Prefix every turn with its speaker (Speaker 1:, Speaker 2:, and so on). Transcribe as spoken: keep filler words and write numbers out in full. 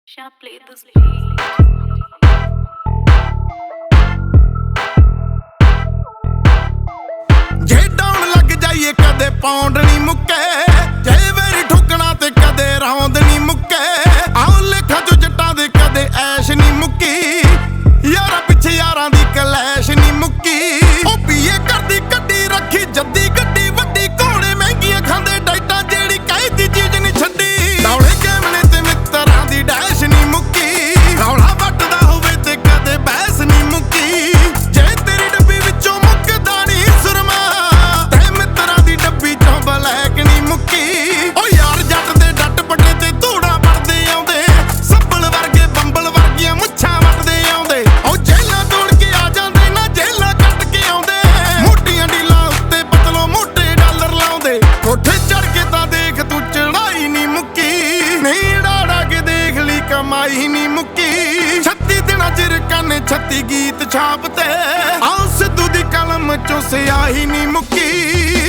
Speaker 1: Shall play this beat.
Speaker 2: ਜੇ ਡਾਉਣ ਲੱਗ ਜਾਈਏ ਕਦੇ ਪੌਂਡ ਨਹੀਂ ਮੁੱਕੇ, ਜੇ ਵੇਰੀ ਠੁਕਣਾ ਤੇ ਕਦੇ ਰੌਂਦ ਨਹੀਂ ਮੁੱਕੇ। ਆਉ ਲੇਖਾਂ ਚੋਂ ਜੱਟਾਂ ਦੇ ਕਦੇ ਐਸ਼ ਨਹੀਂ ਮੁੱਕੀ, ਯਾਰਾਂ ਪਿੱਛੇ ਯਾਰਾਂ ਦੀ ਕਲੈਸ਼ ਨਹੀਂ ਮੁੱਕੀ। ਉਹ ਪੀਏ ਕਰਦੀ ਕੱਢੀ ਰੱਖੀ ਜੱਦੀ ਗੱਡੀ ਵੱਡੀ, ਘੋੜੇ ਮਹਿੰਗੀਆਂ ਖਾਂਦੇ ਡਾਈਟਾਂ ਜਿਹੜੀ ਕਹਿਦੀ ਚੀਜ਼ ਨਹੀਂ ਛੱਡੀ। ਦੌੜੇ ਕੈਮਣੇ ਤੇ ਮਿੱਤਰਾਂ ਦੀ ਡੈਸ਼ ਨਹੀਂ ਮੁੱਕੀ, ਰੌਲਾ ਵੱਟਦਾ ਹੋਵੇ ਤੇ ਕਦੇ ਬਹਿਸ ਨਹੀਂ ਮੁੱਕੀ। ਜੇ ਤੇਰੀ ਡੱਬੀ ਵਿੱਚੋਂ ਮੁੱਕਦਾ ਨਹੀਂ ਸੁਰਮਾ, ਤੇ ਮਿੱਤਰਾਂ ਦੀ ਡੱਬੀ ਚੋਂ ਬਲੈਕ ਨਹੀਂ ਮੁੱਕੀ। ਉਹ ਯਾਰ ਜੱਟ ਦੇ ਡੱਟ ਪੱਟੇ ਤੇ ਧੂੜਾ ਪੜਦੇ ਆਉਂਦੇ, ਸੱਬਲ ਵਰਗੇ ਬੰਬਲ ਵਰਗੀਆਂ ਮੁੱਛਾਂ ਵੱਟਦੇ ਆਉਂਦੇ। ਉਹ ਜੇਲਾਂ ਤੋੜ ਕੇ ਆ ਜਾਂਦੇ ਨਾ ਜੇਲਾਂ ਕੱਟ ਕੇ ਆਉਂਦੇ, ਮੋਟੀਆਂ ਡੀਲਾਂ ਉੱਤੇ ਪਤਲੋਂ ਮੋਟੇ ਡਾਲਰ ਲਾਉਂਦੇ। ਕੋਠੇ ਚੜ ਕੇ ਤਾਂ ਦੇਖ ਤੂੰ ਚੜਾਈ ਨਹੀਂ ਮੁੱਕੀ, ਨਹੀਂ ਡਾੜਾ ਕੇ ਦੇਖ ਲਈ ਕਮਾਈ ਨਹੀਂ ਮੁੱਕੀ। ਛੱਤੀ ਦਿਨਾਂ ਚ ਰਕਾਨੇ ਛੱਤੀ ਗੀਤ ਛਾਪ ਤੇ, ਆਹ ਸਿੱਧੂ ਦੀ ਕਲਮ ਚੋਂ ਸਿਆਹੀ ਨਹੀਂ ਮੁੱਕੀ।